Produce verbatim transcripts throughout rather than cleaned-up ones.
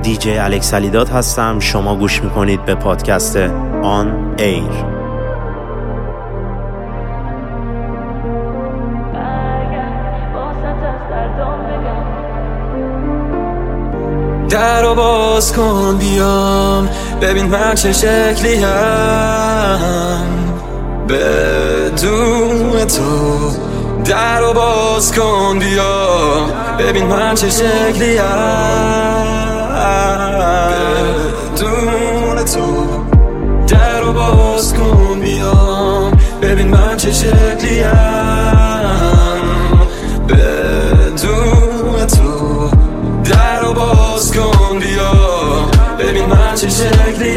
دیجی الکس علیداد هستم. شما گوش میکنید به پادکست آن ایر. در رو باز کن بیام ببین من چه شکلی هم بدون تو. در رو باز کن بیام ببین من چه شکلی هم بدون تو. در رو باز کن بیام ببین من چه شکلی هم بدون تو. در رو باز کن بیا ببین من چه شکلی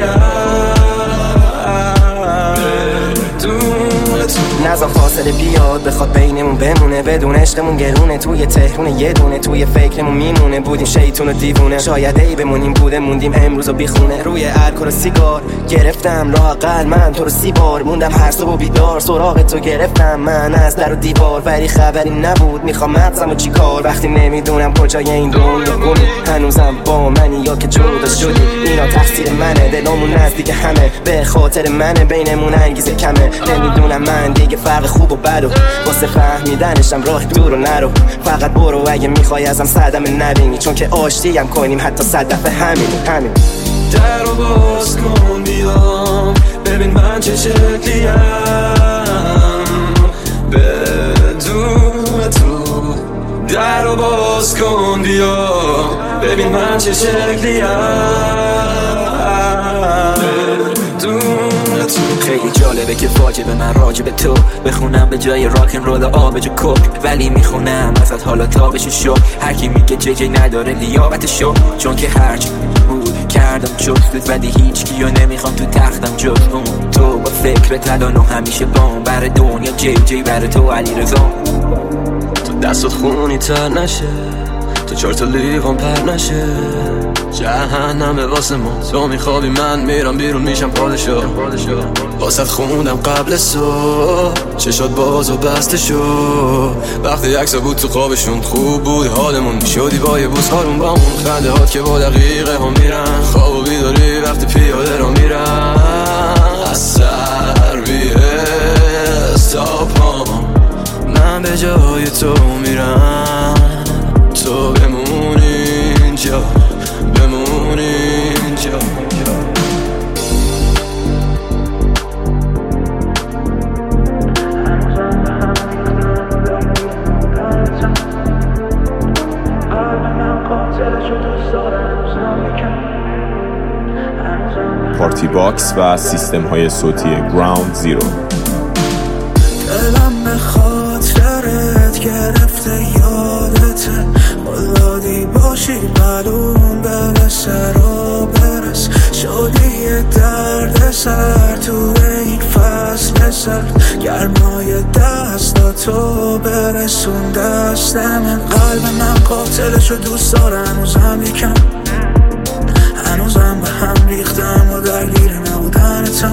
نظام فاصله بیاد بخواد بینمون بمونه، بدون عشقمون گرونه. توی تهرون یه دونه توی فکرمون میمونه. بودیم شیطون و دیوونه، شاید ای بمونیم بوده موندیم امروز و بیخونه. روی الکل و سیگار گرفتم راه اقل من تو رو سی بار موندم هر صبح و بیدار سراغ تو گرفتم من از در و دیوار، ولی خبری نبود میخوام مغزم و چی کار وقتی نمیدونم کجای این دنیا گمی. هنوزم با منی یا که جدا شدی اینا تقصیر منه، دلمون نزدیک همه به خاطر منه، بینمون انگیزه کمه. نمیدونم من دیگه فرق خوب و بد و واسه فهمیدنشم راه دور و نرو. فقط برو اگه میخوای ازم صدمه نبینی، چون که آشتی هم کنیم حتی صد دفعه همین همین. در رو باز کن بیام ببین من چه شکلی هم بدون تو. در رو باز کن بیا ببین من چه شکلی هم بدون تو. خیلی جالبه که واجبه من راجب تو بخونم به جای راکن رول آبجو کوک، ولی میخونم ازت حالا تابشو شو. هرکی میگه جی جی نداره لیاقت شو، چون که هرچی بود کردم جستت ولی هیچ کیو نمیخوام تو تختم جز اون. تو با فکر تدانو همیشه بام بر دنیا جی جی بر تو علی رضا. تو دستت خونی تر نشه، تو چهار تا لیوان پر نشه. جهنمه واسه ما، تو میخوابی من میرم بیرون میشم پادشاه. واسه خوندم قبل صبح چشات باز و بسته شو. وقتی عکسا بود تو خوابشون خوب بود حالمون، میشدی با یه بوس هارون با اون خنده هات که با دقیقه ها میرن. خواب و بیداری وقتی پیاده را میرن از سر بیه ساپام. من به جای تو میرم تو بمون اینجا بمون اینجا. پارتی باکس و سیستم های صوتی گراوند زیرو. دلم به خاطرت گرفته یادته، ولادی باشی معلوم برسه رو برس. شدی یه درد سر تو این فصل سرد، گرمای دستاتو برسون دست من. قلب من قاتلشو دوست داره هنوزم یکم، هنوزم به هم ریختم و درگیر نبودنتم.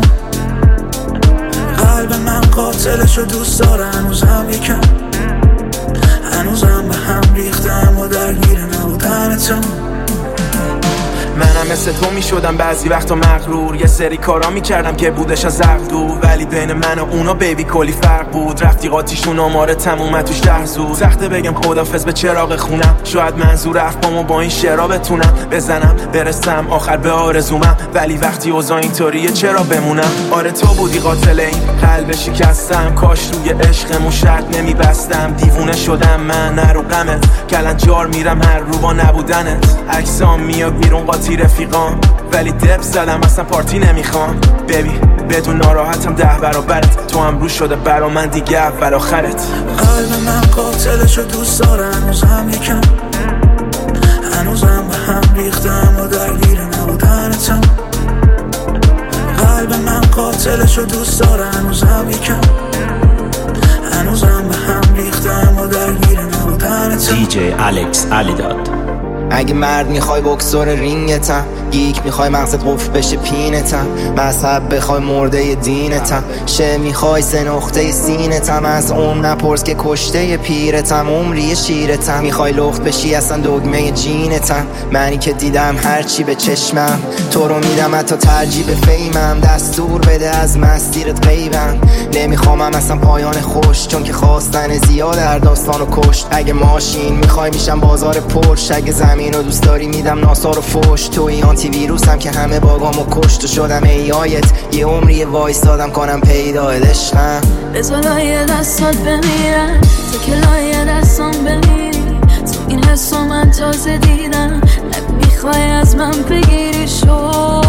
قلب من قاتلشو دوست داره هنوزم یکم، هنوزم به هم ریختم و درگیر نبودنتم. منم مثل تو می شدم بعضی وقتا مغرور، یه سری کارا می کردم که بودش از عقل دور، ولی بین من و اونا بیبی کلی فرق بود. رفتی قاطیشون آماره تمومه توش ده زود. سخته بگم خدافظ به چراغ خونم، شاید منظور افبامو با این شعرا بتونم بزنم برسم آخر به آرزومم، ولی وقتی اوضاع اینطوریه چرا بمونم. آره تو بودی قاتل این قلب شکستم، کاش روی عشقمون شرط نمی بستم. دیوونه شدم من نرو غمت، کلنجار میرم هر رو با نبودنت. عکسام میاد بیرون قاطی رفیقام، ولی دب زدم اصلا پارتی نمیخوام. ببین بدون ناراحتم ده برابرت، تو هم رو شده برا من دیگه اول آخرت. قلب من قاتلشو دوست داره هنوزم یکم، هنوزم به هم ریختم و درگیر نبودنتم. قلب من قاتلشو دوست داره هنوزم یکم، هنوزم به هم ریختم و درگیر نبودنتم. دیجی الکس علیداد. اگه مرد میخوای بکسور رینگتم، گیک میخوای مغزت قفل بشه پینتم، مذهب بخوای مرده دینتم، شه میخوای سه نقطه سینتم، از اون نپرس که کشته پیرتم، عمری شیرتم، میخوای لخت بشی اصلا دگمه جینتم، منی که دیدم هرچی به چشمم، تو رو میدم حتی ترجیح به فیمم، دستور بده از مسیرت غیبم، نمیخوامم اصلا پایان خوش، چون که خواستن زیاد هر داستانو کشت، اگه ماشین میخوای میشم بازار پرش، اگه زمین رو دوست داری میدم ناسا رو فوش، توی آنتی ویروسم که همه باگامو کشت و شدم ای آیت، یه عمری وایس دادم کنم پیدا عشقم، بذار لایه دستات بمیرن تا که لایه دستان بمیری، تو این حسو من تازه دیدم، نمیخوای از من بگیری شو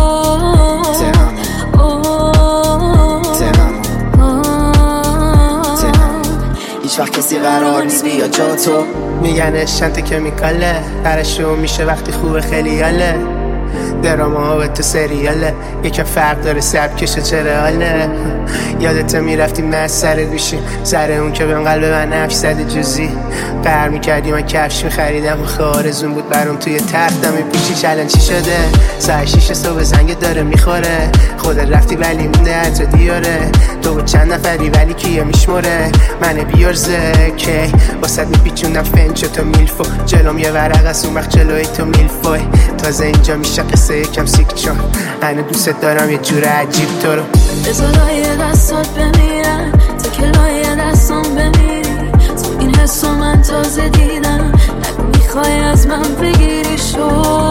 هیچ وقت کسی قرار نیست بیا جا تو، میگن اشنت که میکاله درشو میشه وقتی خوبه خیلی یاله، دراما ها به تو سریاله، یکم فرق داره سبکشه چرا حاله، یادت میرفتیم من سر گوشی سر اون که بهم قلب من نفش زده جوزی، قهر میکردی من کفش میخریدم و خارزون بود برام توی تختم میپوشیش، الان چی شده؟ ساعت شیش صبح زنگ داره میخوره، خودت رفتی ولی مونده حتی دیاره، تو با چند نفری ولی کیه میشموره، من بیارزه کی واسد میپیچوندم فنچو تو میلفو، جلوم یه ورق از اون وقت جلوی تو میلفوی، تازه اینجا میشه قصه یکم سیک چون هنو دوست دارم یه جور عجیب تو رو، بذار لایه دستات بمیرن تا که لایه دستان بمیری، تو این حسو من تازه دیدم، نمیخوای از من بگیری شو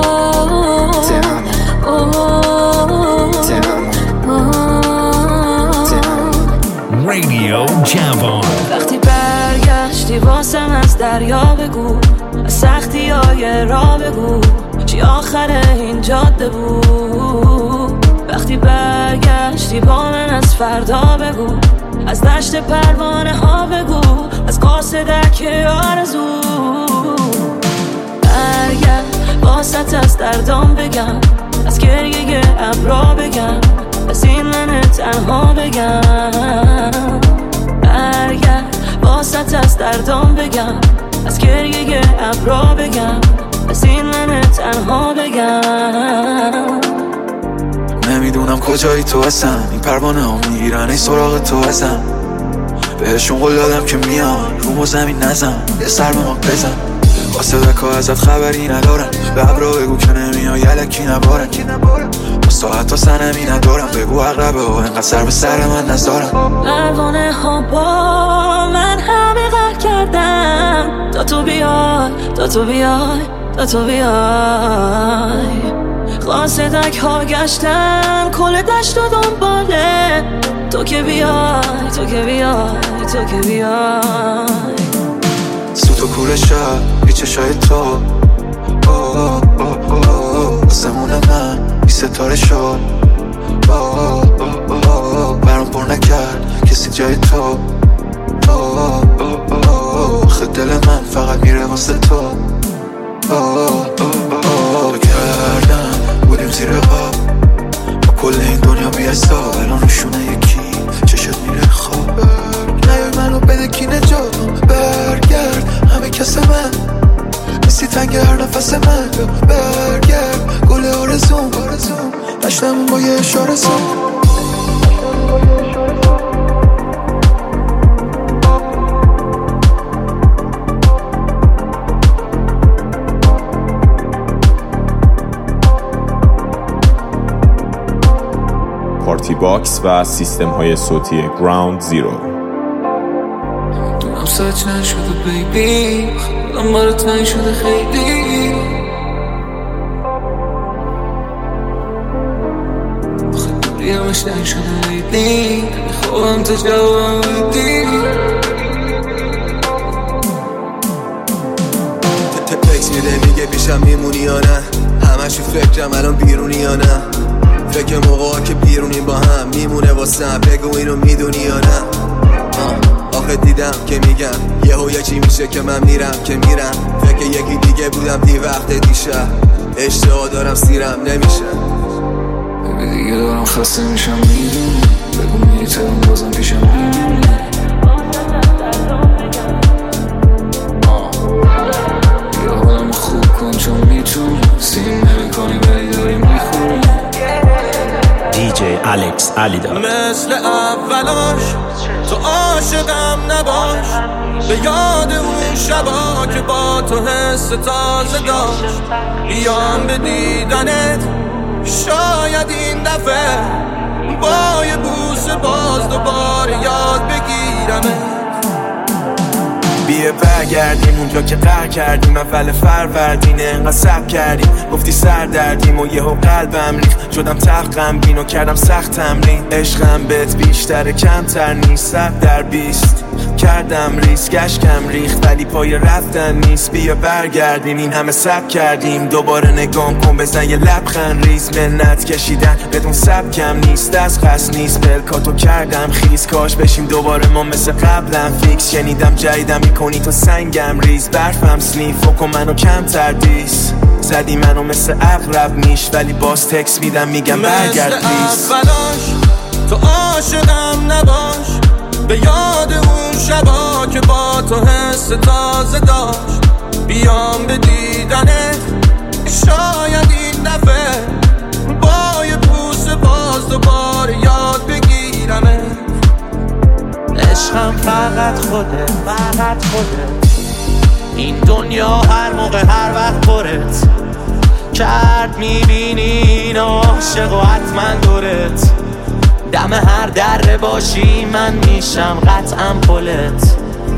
رادیو جوان. وقتی برگشتی واسم از دریا بگو، از سختی های را بگو، چی آخر این جاده بود، وقتی برگشتی با من از فردا بگو، از دشت پروانه ها بگو، از قاصدک آرزو، برگشت واسط از دردام بگم، از گریه ابرا بگم، از این من تنها بگم، برگشت واسط از دردام بگم، از گریه ابرا بگم، از این من تنها بگم، نمیدونم کجایی تو هستم، این پروانه ها میگیرن ای سراغ تو هستم، بهشون قول دادم که میان رومو زمین نزن، یه سر به ما بزن، واسه دکا ازت خبری ندارم، به ابرا بگو که نمیای یلکی نبارن، واسه حتی سنمی ندارم، بگو عقربه ها انقدر سر به سر من نزارم، پروانه ها با من همه غر کردن، تا تو بیای تا تو بیای تا تو بیای، قاصدک ها گشتن کل دشت و دنباله، تو که بیای تو که بیای تو که بیای، سوت و کور شب بی چشای تو آسمون من بی ستاره شد، برام پر نکرد کسی جای تو، خد دل من فقط میره واسه تو، تو کردم بودیم زیر آب با کل این دنیا بی حساب، الان روشونه یکی چشت میره خواب، نیای منو بده کی نجاتم، برگرد همه کس من مثی تنگ هر نفس من، برگرد گل آرزوم داشتم با یه اشاره سم، پارتی باکس و سیستم های صوتی گراوند زیرو. دونم ساچ نشده بیبی، خودم برای تنگ شده خیلی، آخه دوری همش تنگ شده بیبی، نمیخوام تا جوابم بیدی، تکس میده میگه پیشم میمونی یا نه، همش تو فکرم الان بیرونی یا نه، فکر موقعا که بیرونیم با هم میمونه واسم، بگو اینو میدونی یا نه، آخه دیدم که میگم یهو یه چی میشه که من میرم که میرم، فکر یکی دیگه بودم دی وقت دیشب، اشتها دارم سیرم نمیشه، دیگه دارم خسته میشم میدونی، بگو میری ترم بازم پیشم میمونی، بیا حالم خوب کن چون میتونی یاد اون شبا که با تو حس تازه داشت بیام به دیدنت شاید این دفعه با یه بوسه باز دوباره یاد بگیرمت بیه برگردیم اونجا که قهر کردیم اول فروردینه انقدر صبر کردیم گفتی سر دردیم و یهو قلبم ریخت شدم تق غمگین و کردم سخت تمرین عشقم بهت بیشتر کمتر نیست صد در بیست کردم ریسک اشکم ریخت ولی پای رفتن نیست بیا برگردیم این همه صبر کردیم دوباره نگام کن بزن یه لبخند ریز منت کشیدن بدون سبکم نیست از قصد نیست پلکاتو کردم خیز کاش بشیم دوباره ما مثل قبلم فیکس شنیدم جدیدم میکنی تو سنگم ریز برفم سنیف و کن منو کم تردیس زدی منو مثل اقرب میش ولی باز تکس میدم میگم برگرد پلیز تو عاشقم نباش به یاد اون شبا که با تو حس تازه داشت بیام به دیدنت شاید این دفعه با یه بوسه باز دوباره یاد بگیرمت عشقم فقط خودت فقط خودت این دنیا هر موقع هر وقت پرت کرد میبینی این عاشق و حتما دورت دم هر دره باشی من میشم قطعا پلت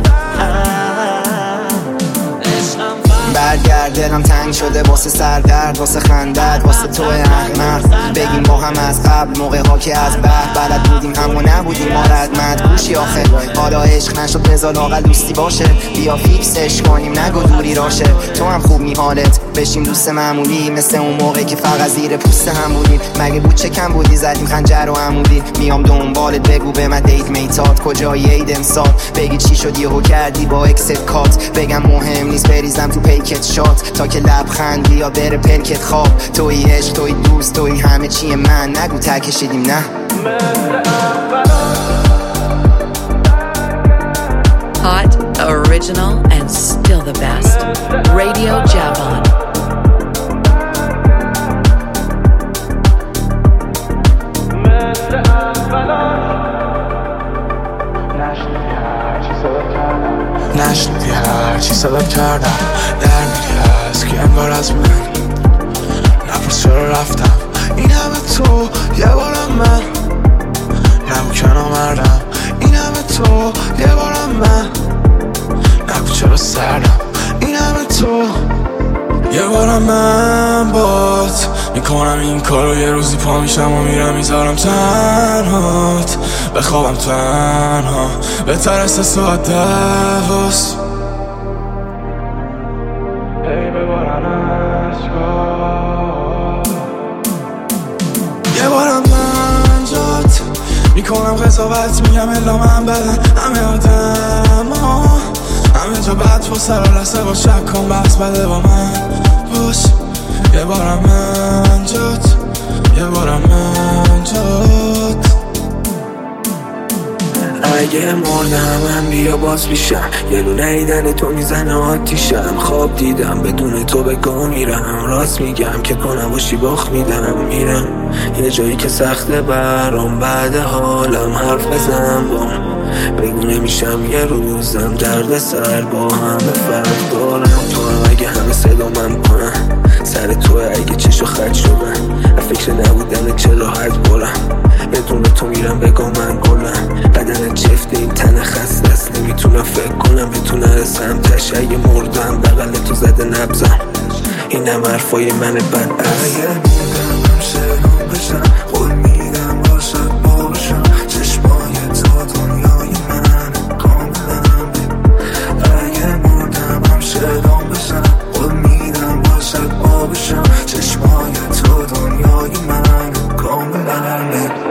برگرد دلم تنگ شده واسه سردرد واسه خندت واسه تو احمد بگیم با هم از قبل موقع ها که از بعد بلد بودیم همو نبودیم ما ردمت گوشی آخر حالا عشق نشد بذار لاغل دوستی باشه بیا فیکسش کنیم نگو دوری راشه تو هم خوب می حالت بشیم دوست معمولی مثل اون موقع که فقط زیر پوست هم بودیم مگه بود چه کم بودی زدیم خنجر و عمودی میام دنبالت بگو به من دیت میتاد کجایی عید امسال بگی چی شد یهو کردی با اکست کات بگم مهم نیست بریزم تو پیکت شات تا که لبخندی یا بره پلکت خواب توی عشق توی دوست توی همه چی من نگو ته کشیدیم نه Hot, original, and still the best. Radio Javon. نشنیدی هرچی صدا کردم در میری هست که انگار از من نپرس چرا رفتم این همه تو یه بارم من نگو که نامردم این همه تو یه بارم من نگو چرا سردم این همه تو یه بارم من بات میکنم این کارو یه روزی پا میشم و میرم میذارم تنهات بخوابم تنها بهتر است ساعت دواست ای ببارم عشقا یه بارم من جات میکنم قضاوت میگم الا من بدن همه آدم ها همه جا بد و سر لسه با شک کن بس بده با من باش یه بارم من جات یه بارم من جات اگه مردم من بیا باز بیشم یه لونه ایدن تو میزنه آتیشم خواب دیدم بدون تو به گاه میرم راست میگم که کنم باشی باخت میدم میرم یه جایی که سخته برام بعد حالم حرف بزن بام بگو نمیشم یه روزم درد سر با همه فرق دارم تو هم اگه همه صدا من کنم سر تو اگه چشو خط شدن فکر نبودن چه راحت برم بدون تو میرم بگم من گلم بدن چفته این تن خسته است نمیتونم فکر کنم بتونه رسم تش اگه مردم بغل تو زده نبزم اینم حرفای من بد است اگه مردم شدم بشم قول میدم باشد باشم چشمای تو دنیای من کاملم اگه مردم شدم بشم قول میدم باشد باشم چشمای تو دنیای من کاملم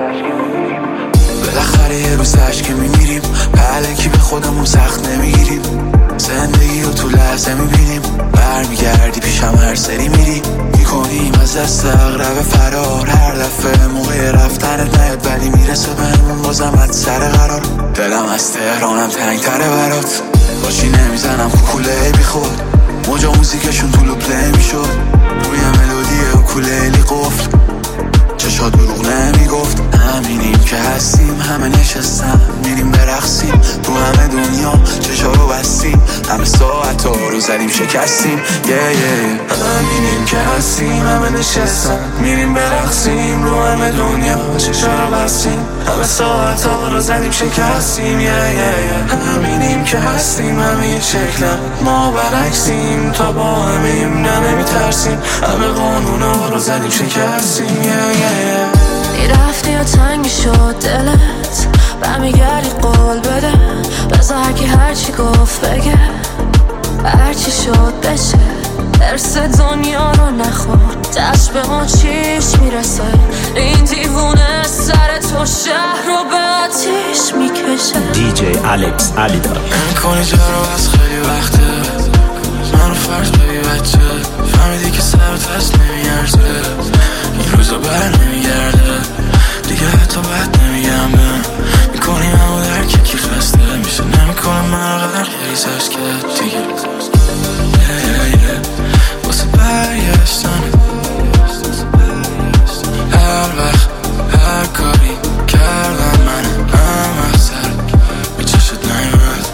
بالاخره یه روز عشق میمیریم پهلکی به خودمون سخت نمیگیریم زندگی رو تو لحظه میبینیم برمیگردی پیشم هر سری میری میکنیم از دست اقرب فرار هر دفعه موقع رفتنت نیاد ولی میرسه بهمون بازم از سر قرار دلم از تهرانم تنگتره برات باشی نمیزنم کوکوله بی خود موجا موزیکشون طولو پلی میشد روی ملودی اوکولیلی قفل چشات دروغ نمیگفت همینیم که که هستیم همه نشستم میریم برقصیم تو همه دنیا چشا رو بستیم همه ساعت ها رو زدیم شکستیم yeah, yeah. همینیم که هستیم همه نشستم میریم برقصیم رو همه دنیا چشا رو بستیم همه ساعت ها رو زدیم شکستیم yeah, yeah, yeah. همینیم که هستیم همه یه شکلم ما برعکسیم تا با همیم نه نمیترسیم همه قانونا رو زدیم شکستیم yeah, yeah, yeah. میرفتی و تنگی شد دلت برمیگردی قول بده بذار هرکی هرچی گفت بگه هرچی شد بشه درس دنیا رو نخور دست به ما چیش میرسه این دیوونه سر تو شهر رو به آتیش میکشه دی جی الکس علیدار نمیکنی جارو از خیلی وقته منو فرض ببی بچه فهمیدی که سرت هست نمیارزه این روزا بر نمیگرده دیگه حتی بد نمیگم به میکنی همو در که کی خسته میشه نمیکنم من رو قدر خیلی سرش کرد دیگه yeah, yeah. واسه برگشتن هر وقت هر کاری کردم من هم احسر به چشت نیمد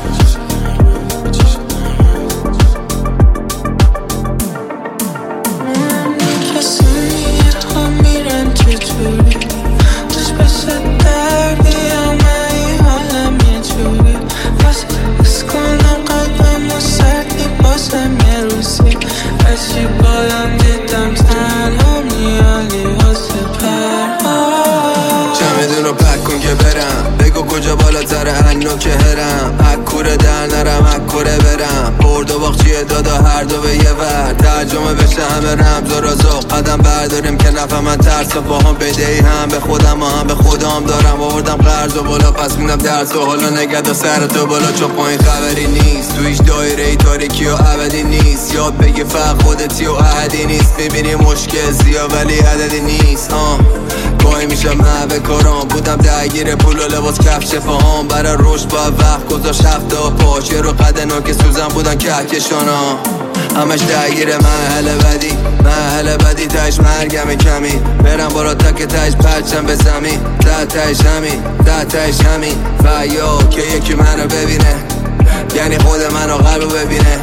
کسی میگه تو میرن چطوری داشت بسه دردی همه این حالم یه جوری واسه بس کنم قلبم و سردی بازم یه روزی هرچی بایم دیدم تنها میالی واسه پرها چمدون رو پک کن که برم بگو کجا بالاتر هنو که هرم اکوره در نرم اکوره برم برد و باخچیه دادا هر دو به یه ور ترجمه بشه همه رمز و رازق قدم برداریم که نفهم من ترس و با هم بدهی هم به خودم و هم به خودم دارم آوردم قرض و بالا پس میدم درس و حالا نگرد و سر تو بالا چون پایین خبری نیست تو هیچ دایره ای تاریکی و ابدی نیست یاد بگی فقط خودتی و احدی نیست میبینی مشکل زیاد ولی عددی نیست آه گاهی میشه محوه کارام بودم درگیر پول و لباس کفش فهام برای رشد باید وقت گذاشت هفته پاش یه رو قدنا که سوزن بودن کهکشانا همش درگیر محل بدی محل بدی تش مرگم کمی برم بالا تا که تش پرچم به زمین ده تش همین ده تش همین فیا که یکی منو ببینه یعنی خود منو قلبو ببینه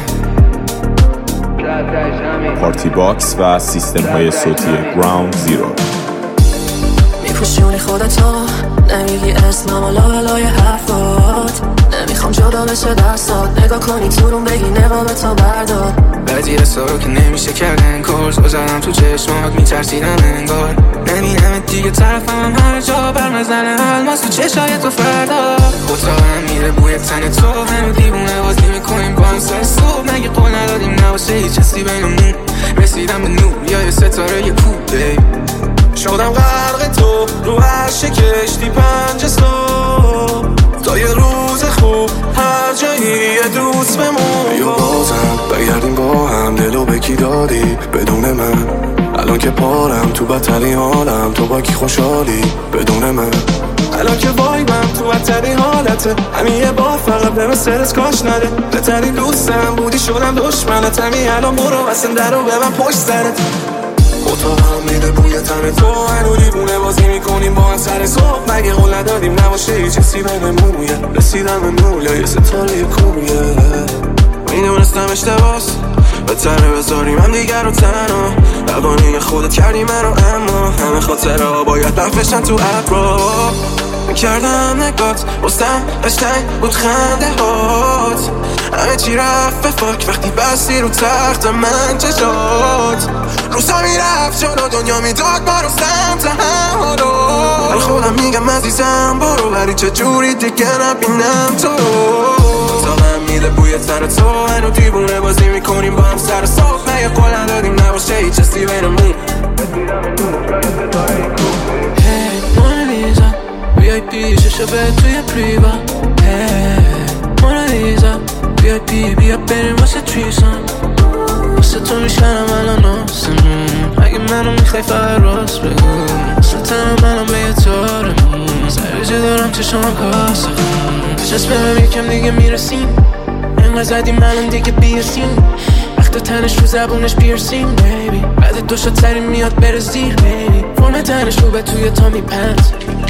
پارتی باکس و سیستم های صوتی گراوند زیرو میپوشونی خودتو نمیگی اسمم و لابلای حرفات نمیخوام جدا بشه دستات نگاه کنی تو روم بگی نقاب تو بردار بعضی رسا که نمیشه کردن کارز بزنم تو چشمات میترسیدم انگار نمیدم دیگه طرفم هم هر جا برمزنه الماس تو چشای تو فردا اتاقم میره بوی تن تو هنو دیوونه باز نمیکنیم با هم سر صبح مگه قول ندادیم نباشه هیچ حسی بینمون رسیدم به نور یا یه ستاره یه کوبه شدم غرق تو رو هر شکشتی پنج صبح تا یه روز خوب هر جایی یه دوست بمون بیا بازم بگردیم با هم دلو به کی دادی بدون من الان که پارم تو بدترین حالم تو با کی خوشحالی بدون من الان که وایبم تو بدترین حالته همین یه بار فقط به من سرت کاش نده بهترین دوستم بودی شدم دشمنت همین الان برو واسم در رو به من پشت سرت اتاقم میده بوی تن تو هنو دیوونه بازی میکنیم با هم سر صبح مگه قول ندادیم نباشه هیچ حسی بینمون رسیدم به نور یا یه ستاره کوبیه میدونستم اشتباس بهتره بذاریم هم دیگر رو تنها قوانین خودت کردی من رو اما همه خاطره ها باید نفشن تو ابرا میکردم نگات بستم قشنگ بود خنده هات همه چی رفت به فاک وقتی بستی رو تخت من چشات روزا میرفت جلو دنیا میداد ما رو سمت هم هادو من خودم میگم عزیزم برو ولی چجوری دیگه نبینم تو رو تاقم میده بوی تر تو هنو دیوونه بازی میکنیم با هم سر صاف مگه قول ندادیم نباشه هیچ حسی بینمون Hey, مونالیزا وی آی پی ششه به توی پریوا Hey, مونالیزا وی آی پی بیا بریم واسه تریسان واسه تو میشنم الان آسمون اگه منو میخوای فقط راست بگو سلطنم منم به یه تارمون سریجه دارم چشم کاسه چشم هم یکم دیگه میرسیم انقدر زدیم الان دیگه بیرسیم وقت تنش رو زبونش پیرسیم بیبی بعد دو شد سری میاد بره زیر بیبی فرم تنش رو به توی تا میپنز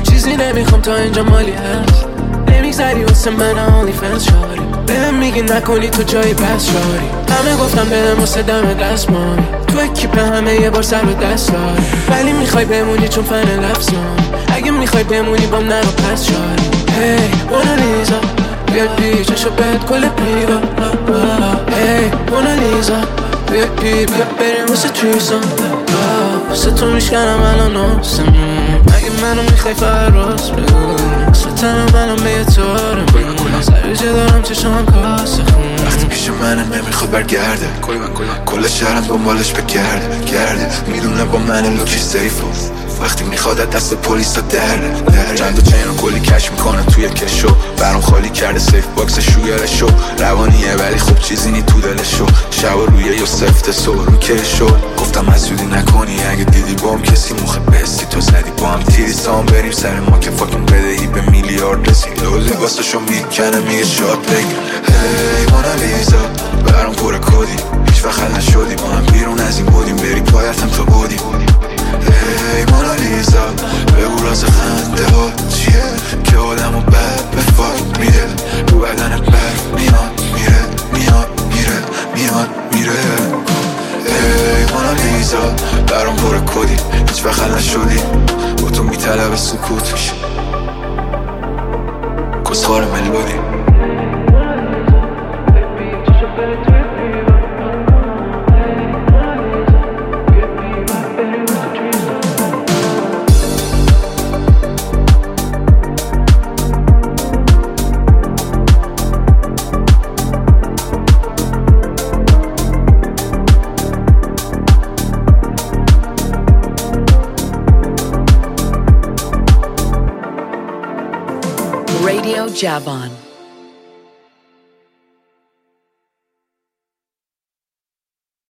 چیزی نمیخوام تا اینجا مالی هست نمیگذری واسه من اونلی فنس شاری بهم میگی نکنی تو جایی بس شاری همه گفتم بهم واسه دم دست مانی تو اکیپ همه یه بار سر و دست داری ولی میخوای بمونی چون فن لفظان اگه میخوای بمونی بام نرو پس شاری هی مونالیزا بیا پیچشو بهت کل پیوا هی مونالیزا بیا پی بیا بریم واسه تریسان واسه تو میشکنم الان ناسمون اگه منو میخوای فراز بگو واسه تنم الان به یه طورم سرجه دارم چشم کاسه خون وقتی پیش منه نمیخواد برگرده کل شهرم دنبالش بگرده گرده میدونه با من لوکی سیفو وقتی میخواد دست پلیسا درده درده چند تا چین رو کلی کش میکنه توی کشو برام خالی کرده سیف باکس شوگرشو روانیه ولی خوب چیزی نی تو دلشو شب روی یا سفت سو رو کشو گفتم حسودی نکنی اگه دیدی با هم کسی مخه بستی تو زدی با هم تیری سام بریم سر ما که فاکن بدهی به میلیارد رسید لوزی واسه میکنه میگه شاد بگیر هی مونالیزا برام پر کدی هیچ وقت حل نشدی با هم بیرون از این بودیم بری پایتم تا بودیم هی مونالیزا بگو راز خنده ها چیه که آدمو بد به فاک میده رو بدنت برف میاد میره میاد میره میاد میره هی مونالیزا برام پر کدی هیچ وقت حل نشدی با تو میطلب سکوت میشه کسخار ملودی Radio Javon.